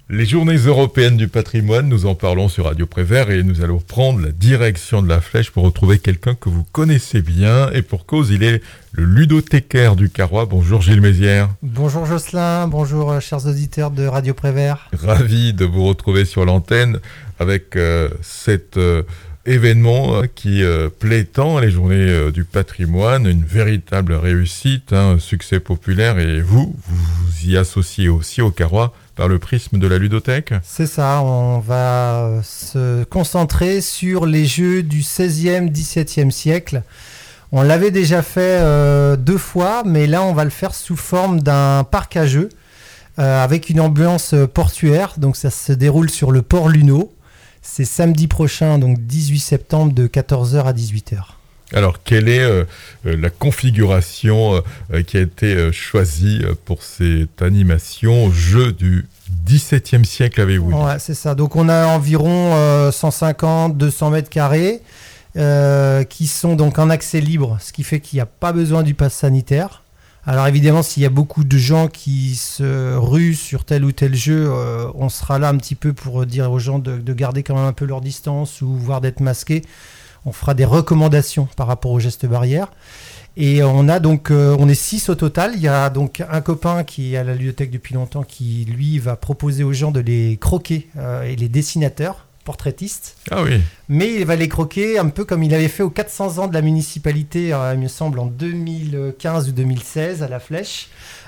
Les journées européennes du patrimoine, nous en parlons sur Radio Prévert et nous allons prendre la direction de la Flèche pour retrouver quelqu'un que vous connaissez bien et pour cause, il est le ludothécaire du Carrois. Bonjour Gilles Mézières. Bonjour Jocelyn, bonjour chers auditeurs de Radio Prévert. Ravi de vous retrouver sur l'antenne avec cet événement qui plaît tant, les journées du patrimoine, une véritable réussite, un succès populaire et vous y associez aussi au Carrois par le prisme de la ludothèque. C'est ça, on va se concentrer sur les jeux du 16e, 17e siècle. On l'avait déjà fait 2 fois, mais là on va le faire sous forme d'un parc à jeux avec une ambiance portuaire. Donc ça se déroule sur le port Luneau. C'est samedi prochain, donc 18 septembre de 14h à 18h. Alors, quelle est la configuration qui a été choisie pour cette animation jeu du XVIIe siècle, avez-vous dit ? Ouais, c'est ça. Donc, on a environ 150-200 mètres carrés qui sont donc en accès libre, ce qui fait qu'il n'y a pas besoin du pass sanitaire. Alors, évidemment, s'il y a beaucoup de gens qui se ruent sur tel ou tel jeu, on sera là un petit peu pour dire aux gens de garder quand même un peu leur distance ou voire d'être masqués. On fera des recommandations par rapport aux gestes barrières. Et on est 6 au total. Il y a donc un copain qui est à la ludothèque depuis longtemps qui, lui, va proposer aux gens de les croquer et les dessinateurs, portraitistes. Ah oui. Mais il va les croquer un peu comme il avait fait aux 400 ans de la municipalité, il me semble en 2015 ou 2016 à la Flèche,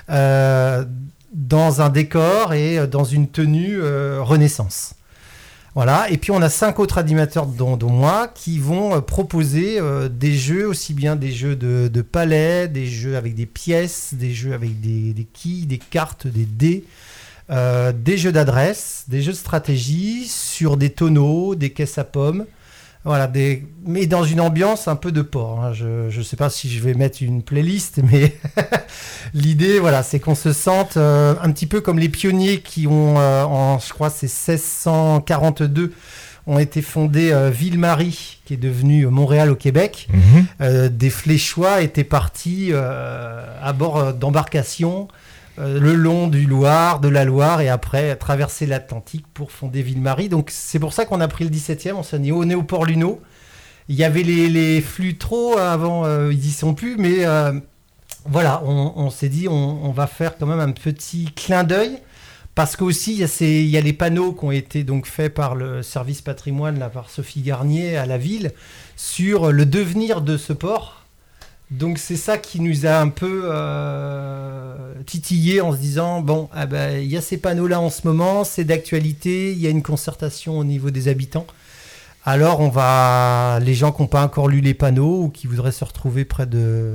dans un décor et dans une tenue Renaissance. Voilà, et puis on a 5 autres animateurs, dont moi, qui vont proposer des jeux, aussi bien des jeux de palais, des jeux avec des pièces, des jeux avec des quilles, des cartes, des dés, des jeux d'adresse, des jeux de stratégie, sur des tonneaux, des caisses à pommes. Voilà, mais dans une ambiance un peu de port. Hein. Je ne sais pas si je vais mettre une playlist, mais l'idée, voilà, c'est qu'on se sente un petit peu comme les pionniers qui ont, je crois, c'est 1642, ont été fondés Ville-Marie, qui est devenue Montréal au Québec. Des Fléchois étaient partis à bord d'embarcations le long du Loire, de la Loire, et après traverser l'Atlantique pour fonder Ville-Marie. Donc c'est pour ça qu'on a pris le 17e, on s'est dit on est au port Luneau. Il y avait les flux trop avant, ils n'y sont plus, mais voilà, on s'est dit on va faire quand même un petit clin d'œil, parce qu'aussi il y a les panneaux qui ont été donc faits par le service patrimoine, là, par Sophie Garnier à la ville, sur le devenir de ce port. Donc c'est ça qui nous a un peu titillé en se disant bon, il y a ces panneaux-là en ce moment, c'est d'actualité, il y a une concertation au niveau des habitants. Alors les gens qui n'ont pas encore lu les panneaux ou qui voudraient se retrouver près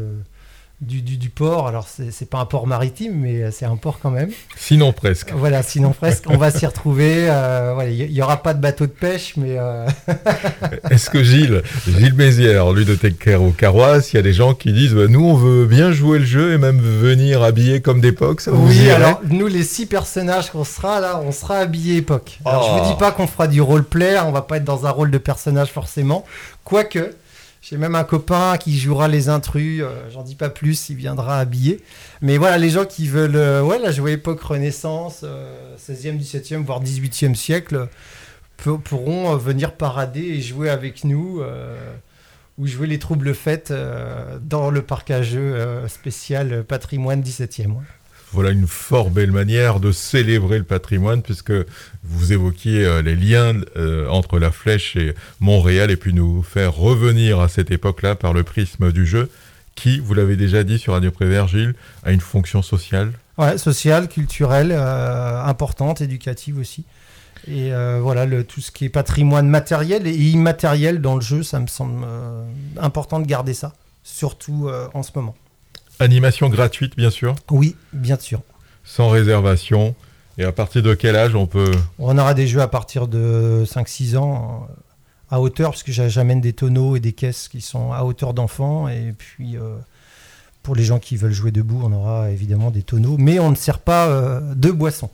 du port, alors c'est pas un port maritime, mais c'est un port quand même. Sinon presque. Voilà, sinon presque, on va s'y retrouver. Il n'y aura pas de bateau de pêche, mais... Est-ce que Gilles Mézières, ludothécaire au Carrois, s'il y a des gens qui disent nous on veut bien jouer le jeu et même venir habillés comme d'époque, ça vous irait ? Alors nous les 6 personnages qu'on sera là, on sera habillés époque. Alors je vous dis pas qu'on fera du roleplay, on va pas être dans un rôle de personnage forcément, quoique... J'ai même un copain qui jouera les intrus, j'en dis pas plus, il viendra habillé. Mais voilà, les gens qui veulent la jouer époque Renaissance, 16e, 17e, voire 18e siècle, pourront venir parader et jouer avec nous, ou jouer les troubles fêtes dans le parc à jeux spécial patrimoine 17e. Ouais. Voilà une fort belle manière de célébrer le patrimoine, puisque vous évoquiez les liens entre la Flèche et Montréal, et puis nous faire revenir à cette époque-là par le prisme du jeu, qui, vous l'avez déjà dit sur Radio Prévert, Gilles, a une fonction sociale. Ouais, sociale, culturelle, importante, éducative aussi. Et voilà, tout ce qui est patrimoine matériel et immatériel dans le jeu, ça me semble important de garder ça, surtout en ce moment. Animation gratuite, bien sûr ? Oui, bien sûr. Sans réservation. Et à partir de quel âge on peut... On aura des jeux à partir de 5-6 ans à hauteur, parce que j'amène des tonneaux et des caisses qui sont à hauteur d'enfants. Et puis, pour les gens qui veulent jouer debout, on aura évidemment des tonneaux. Mais on ne sert pas de boissons.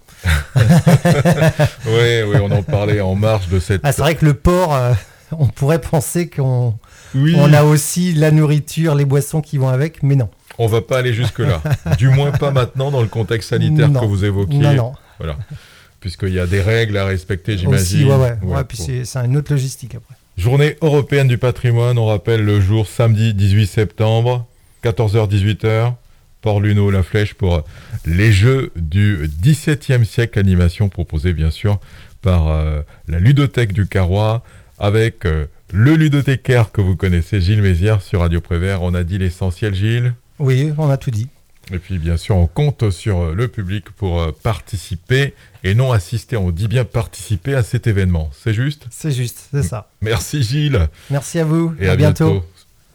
Oui, on en parlait en marge de cette... c'est vrai que le port, on pourrait penser qu'on a aussi la nourriture, les boissons qui vont avec, mais non. On va pas aller jusque-là. Du moins pas maintenant dans le contexte sanitaire que vous évoquiez. Non. Voilà. puisqu'il y a des règles à respecter, Aussi, j'imagine. ouais, puis c'est une autre logistique après. Journée européenne du patrimoine, on rappelle le jour samedi 18 septembre, 14h-18h, Port-Luneau, La Flèche, pour les Jeux du XVIIe siècle, animation proposée bien sûr par la ludothèque du Carrois, avec le ludothécaire que vous connaissez, Gilles Mézières, sur Radio Prévert. On a dit l'essentiel, Gilles? Oui, on a tout dit. Et puis bien sûr, on compte sur le public pour participer et non assister, on dit bien participer à cet événement. C'est juste? C'est juste, c'est ça. Merci Gilles. Merci à vous, Et à bientôt.